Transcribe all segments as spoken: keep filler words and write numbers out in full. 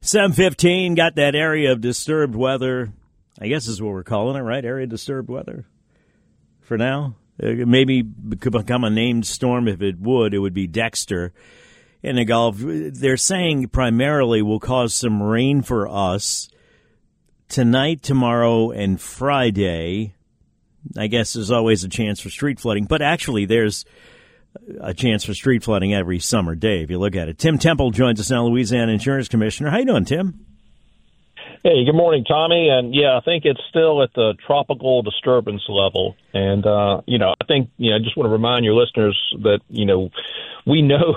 seven fifteen, got that area of disturbed weather. I guess is what we're calling it, right? Area of disturbed weather for now. It maybe could become a named storm. If it would, it would be Dexter in the Gulf. They're saying primarily will cause some rain for us tonight, tomorrow, and Friday. I guess there's always a chance for street flooding, but actually there's a chance for street flooding every summer day if you look at it. Tim Temple joins us now, Louisiana Insurance Commissioner. How you doing, Tim? Hey, good morning, Tommy. And yeah, I think it's still at the tropical disturbance level. And, uh, you know, I think, you know, I just want to remind your listeners that, you know, we know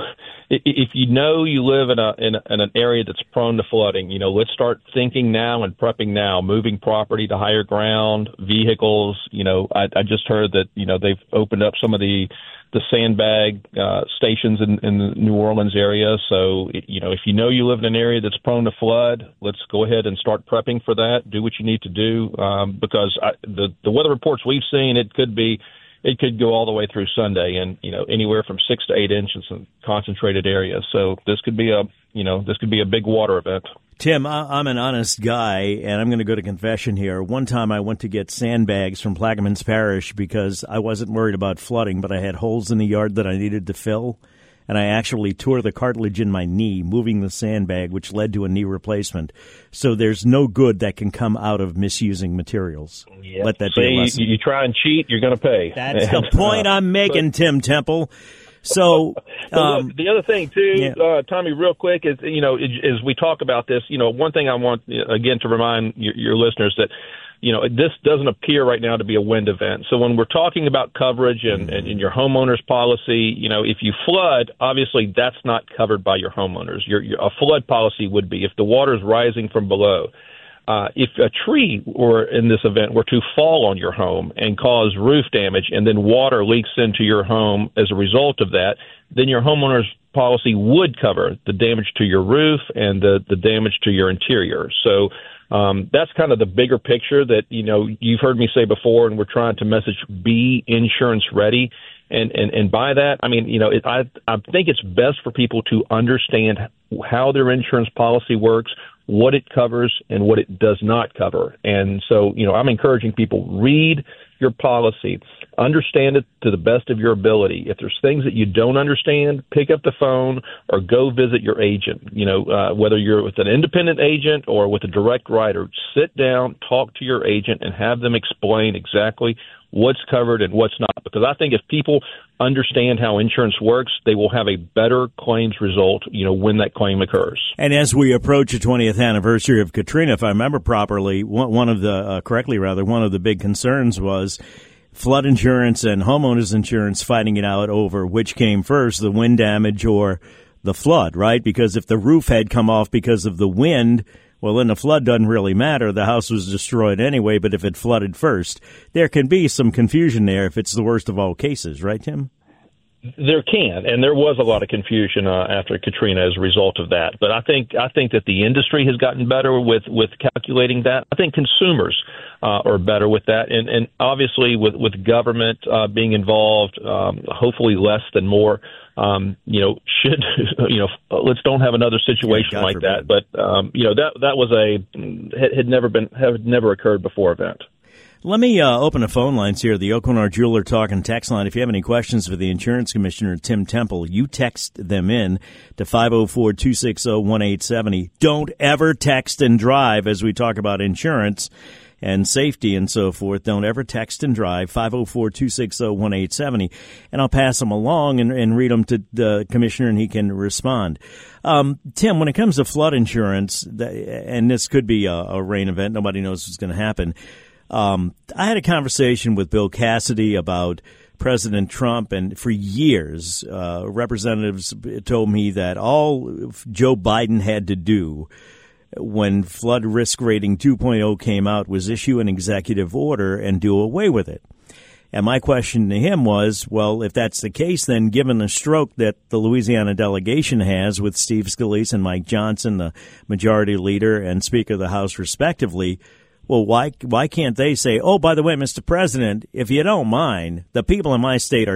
if you know you live in a, in a in an area that's prone to flooding, you know, let's start thinking now and prepping now, moving property to higher ground, vehicles. You know, I, I just heard that, you know, they've opened up some of the the sandbag uh, stations in, in the New Orleans area. So, you know, if you know you live in an area that's prone to flood, let's go ahead and start prepping for that. Do what you need to do um, because I, the the weather reports we've seen, it could be it could go all the way through Sunday, and you know anywhere from six to eight inches in concentrated areas. So this could be a you know this could be a big water event. Tim, I'm an honest guy, and I'm going to go to confession here. One time I went to get sandbags from Plaquemines Parish because I wasn't worried about flooding, but I had holes in the yard that I needed to fill, and I actually tore the cartilage in my knee moving the sandbag, which led to a knee replacement. So there's no good that can come out of misusing materials. Yep. Let that See, be a lesson. You, you try and cheat, you're going to pay. That's the point I'm making, Tim Temple. So, um, look, the other thing too, yeah. uh, Tommy, real quick is you know as we talk about this, you know, one thing I want again to remind your, your listeners that you know this doesn't appear right now to be a wind event. So when we're talking about coverage and, and, and your homeowner's policy, you know, if you flood, obviously that's not covered by your homeowners. Your, your a flood policy would be if the water is rising from below. Uh, if a tree or in this event were to fall on your home and cause roof damage and then water leaks into your home as a result of that, then your homeowner's policy would cover the damage to your roof and the, the damage to your interior. So um, that's kind of the bigger picture that, you know, you've heard me say before, and we're trying to message be insurance ready. And, and, and by that, I mean, you know, it, I, I think it's best for people to understand how their insurance policy works, what it covers and what it does not cover. And so, you know, I'm encouraging people, read your policy, understand it to the best of your ability. If there's things that you don't understand, pick up the phone or go visit your agent. You know, uh, whether you're with an independent agent or with a direct writer, sit down, talk to your agent and have them explain exactly what's covered and what's not. Because I think if people understand how insurance works, they will have a better claims result, you know, when that claim occurs. And as we approach the twentieth anniversary of Katrina, if I remember properly, one, one of the, uh, correctly rather, one of the big concerns was flood insurance and homeowners insurance fighting it out over which came first, the wind damage or the flood, right? Because if the roof had come off because of the wind, well, then the flood doesn't really matter. The house was destroyed anyway, but if it flooded first, there can be some confusion there if it's the worst of all cases, right, Tim? There can, and there was a lot of confusion uh, after Katrina as a result of that. But I think I think that the industry has gotten better with, with calculating that. I think consumers uh, are better with that, and, and obviously with with government uh, being involved, um, hopefully less than more. Um, you know, should you know? Let's don't have another situation yeah, like forbid. that. But um, you know, that that was a had, had never been had never occurred before event. Let me uh, open the phone lines here, the Oaklawn Jeweler Talk and Text line. If you have any questions for the Insurance Commissioner, Tim Temple, you text them in to five oh four, two six oh, one eight seven oh. Don't ever text and drive as we talk about insurance and safety and so forth. Don't ever text and drive, five oh four, two six oh, one eight seven oh. And I'll pass them along and, and read them to the Commissioner, and he can respond. Um, Tim, when it comes to flood insurance, and this could be a, a rain event, nobody knows what's going to happen. Um, I had a conversation with Bill Cassidy about President Trump, and for years, uh, representatives told me that all Joe Biden had to do when flood risk rating two point oh came out was issue an executive order and do away with it. And my question to him was, well, if that's the case, then given the stroke that the Louisiana delegation has with Steve Scalise and Mike Johnson, the majority leader and Speaker of the House respectively, well, why why can't they say, oh, by the way, Mister President, if you don't mind, the people in my state are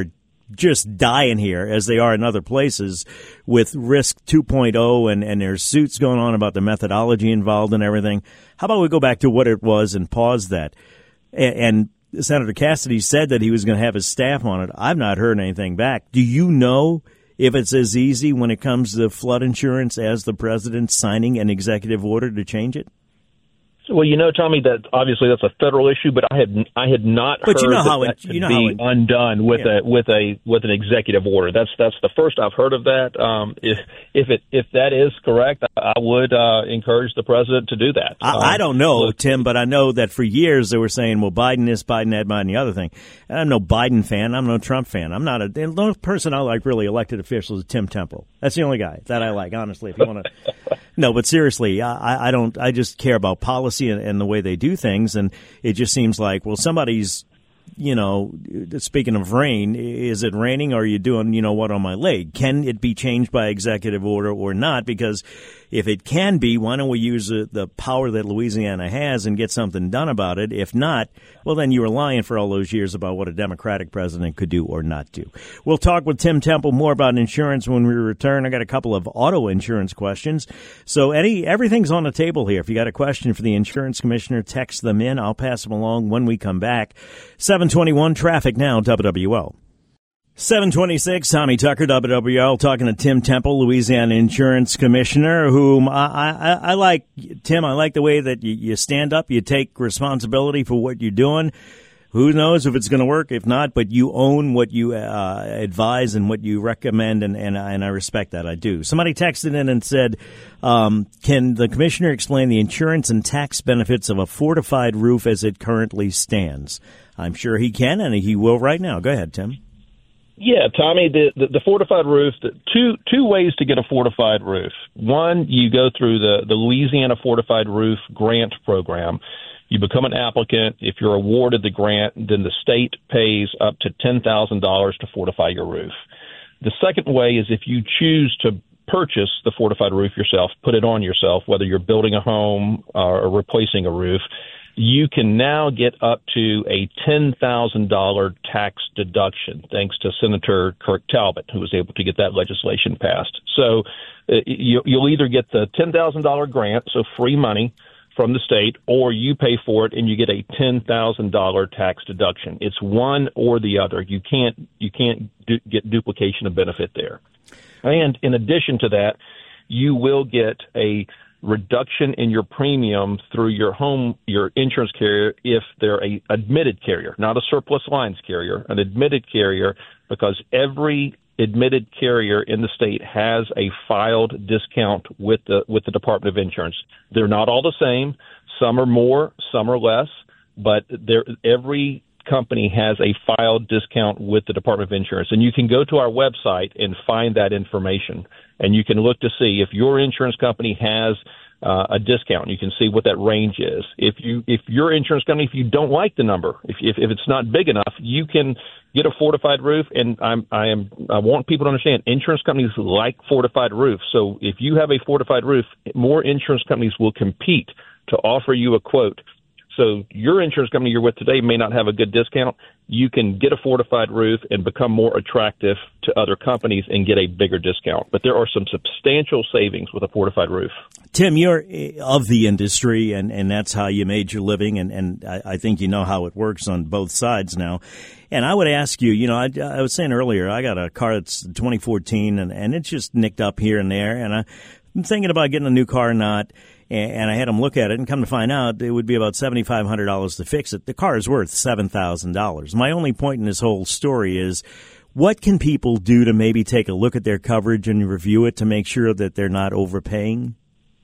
just dying here as they are in other places with Risk two point oh and, and there's suits going on about the methodology involved and everything. How about we go back to what it was and pause that? And, and Senator Cassidy said that he was going to have his staff on it. I've not heard anything back. Do you know if it's as easy when it comes to flood insurance as the president signing an executive order to change it? Well, you know, Tommy, that obviously that's a federal issue, but I had I had not but heard you know that, how it, that could you know be how it, undone with yeah. a with a with an executive order. That's that's the first I've heard of that. Um, if if it if that is correct, I would uh, encourage the president to do that. I, um, I don't know, look, Tim, but I know that for years they were saying, well, Biden this, Biden that, Biden the other thing. And I'm no Biden fan. I'm no Trump fan. I'm not a the only person I like really elected officials is Tim Temple. That's the only guy that I like, honestly. If you want to, no, but seriously, I, I don't. I just care about policy and, and the way they do things, and it just seems like, well, somebody's, you know, speaking of rain, is it raining or are you doing, you know, what on my leg? Can it be changed by executive order or not? Because if it can be, why don't we use the, the power that Louisiana has and get something done about it? If not, well, then you were lying for all those years about what a Democratic president could do or not do. We'll talk with Tim Temple more about insurance when we return. I got a couple of auto insurance questions. So any everything's on the table here. If you got a question for the insurance commissioner, text them in. I'll pass them along when we come back. seven twenty-one traffic now, W W L. seven twenty-six, Tommy Tucker, W W L, talking to Tim Temple, Louisiana Insurance Commissioner, whom I, I, I like. Tim, I like the way that you, you stand up, you take responsibility for what you're doing. Who knows if it's going to work, if not, but you own what you uh, advise and what you recommend, and, and, and I respect that. I do. Somebody texted in and said, um, can the commissioner explain the insurance and tax benefits of a fortified roof as it currently stands? I'm sure he can, and he will right now. Go ahead, Tim. Yeah, Tommy, the, the, the fortified roof, the, two two ways to get a fortified roof. One, you go through the, the Louisiana Fortified Roof Grant Program. You become an applicant. If you're awarded the grant, then the state pays up to ten thousand dollars to fortify your roof. The second way is if you choose to purchase the fortified roof yourself, put it on yourself, whether you're building a home or replacing a roof, you can now get up to a ten thousand dollars tax deduction, thanks to Senator Kirk Talbot, who was able to get that legislation passed. So uh, you, you'll either get the ten thousand dollars grant, so free money from the state, or you pay for it and you get a ten thousand dollars tax deduction. It's one or the other. You can't you can't du- get duplication of benefit there. And in addition to that, you will get a reduction in your premium through your home, your insurance carrier, if they're a admitted carrier, not a surplus lines carrier, an admitted carrier, because every admitted carrier in the state has a filed discount with the with the Department of Insurance. They're not all the same. Some are more, some are less, but there every company has a filed discount with the Department of Insurance. And you can go to our website and find that information. And you can look to see if your insurance company has uh, a discount. You can see what that range is. If you, if your insurance company, if you don't like the number, if, if, if it's not big enough, you can get a fortified roof. And I'm, I am, I want people to understand insurance companies like fortified roofs. So if you have a fortified roof, more insurance companies will compete to offer you a quote. So your insurance company you're with today may not have a good discount. You can get a fortified roof and become more attractive to other companies and get a bigger discount. But there are some substantial savings with a fortified roof. Tim, you're of the industry, and, and that's how you made your living, and, and I, I think you know how it works on both sides now. And I would ask you, you know, I, I was saying earlier, I got a car that's twenty fourteen, and, and it's just nicked up here and there, and I, I'm thinking about getting a new car or not. And I had them look at it, and come to find out, it would be about seven thousand five hundred dollars to fix it. The car is worth seven thousand dollars. My only point in this whole story is, what can people do to maybe take a look at their coverage and review it to make sure that they're not overpaying?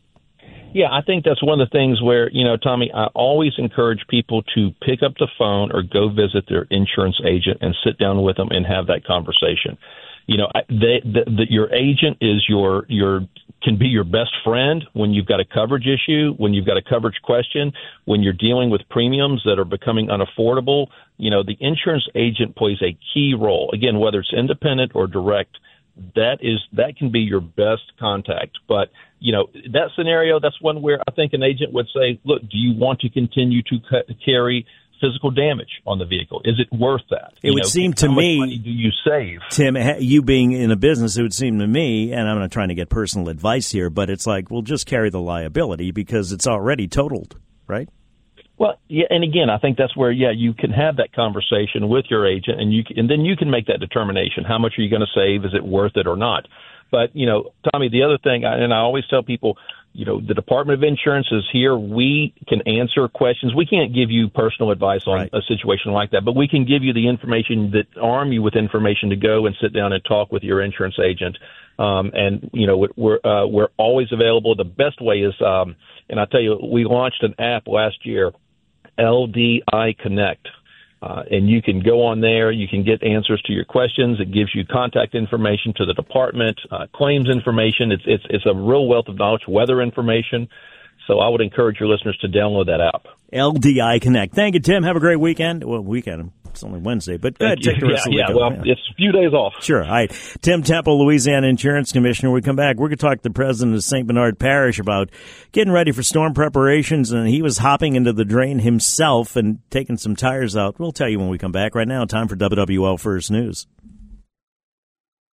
Yeah, I think that's one of the things where, you know, Tommy, I always encourage people to pick up the phone or go visit their insurance agent and sit down with them and have that conversation. You know, they, the, the, your agent is your your can be your best friend when you've got a coverage issue, when you've got a coverage question, when you're dealing with premiums that are becoming unaffordable. You know, the insurance agent plays a key role. Again, whether it's independent or direct, that is that can be your best contact. But, you know, that scenario, that's one where I think an agent would say, look, do you want to continue to c- carry physical damage on the vehicle? Is it worth that? It you would know, seem to how me, much money do you save? Tim, you being in a business, it would seem to me, and I'm not trying to get personal advice here, but it's like, we'll just carry the liability because it's already totaled, right? Well, yeah, and again, I think that's where, yeah, you can have that conversation with your agent, and you and then you can make that determination. How much are you going to save? Is it worth it or not? But, you know, Tommy, the other thing, and I always tell people, you know, the Department of Insurance is here. We can answer questions. We can't give you personal advice on right. a situation like that, but we can give you the information that arm you with information to go and sit down and talk with your insurance agent. Um, and, you know, we're, uh, we're always available. The best way is, um, and I tell you, we launched an app last year, L D I Connect. Uh, and you can go on there. You can get answers to your questions. It gives you contact information to the department, uh, claims information. It's it's it's a real wealth of knowledge, weather information. So I would encourage your listeners to download that app. L D I Connect. Thank you, Tim. Have a great weekend. Well, weekend. It's only Wednesday, but go ahead, take the rest yeah, of the yeah, weekend. Well, yeah. It's a few days off. Sure. All right. Tim Temple, Louisiana Insurance Commissioner. We come back. We're going to talk to the president of Saint Bernard Parish about getting ready for storm preparations, and he was hopping into the drain himself and taking some tires out. We'll tell you when we come back. Right now, time for W W L First News.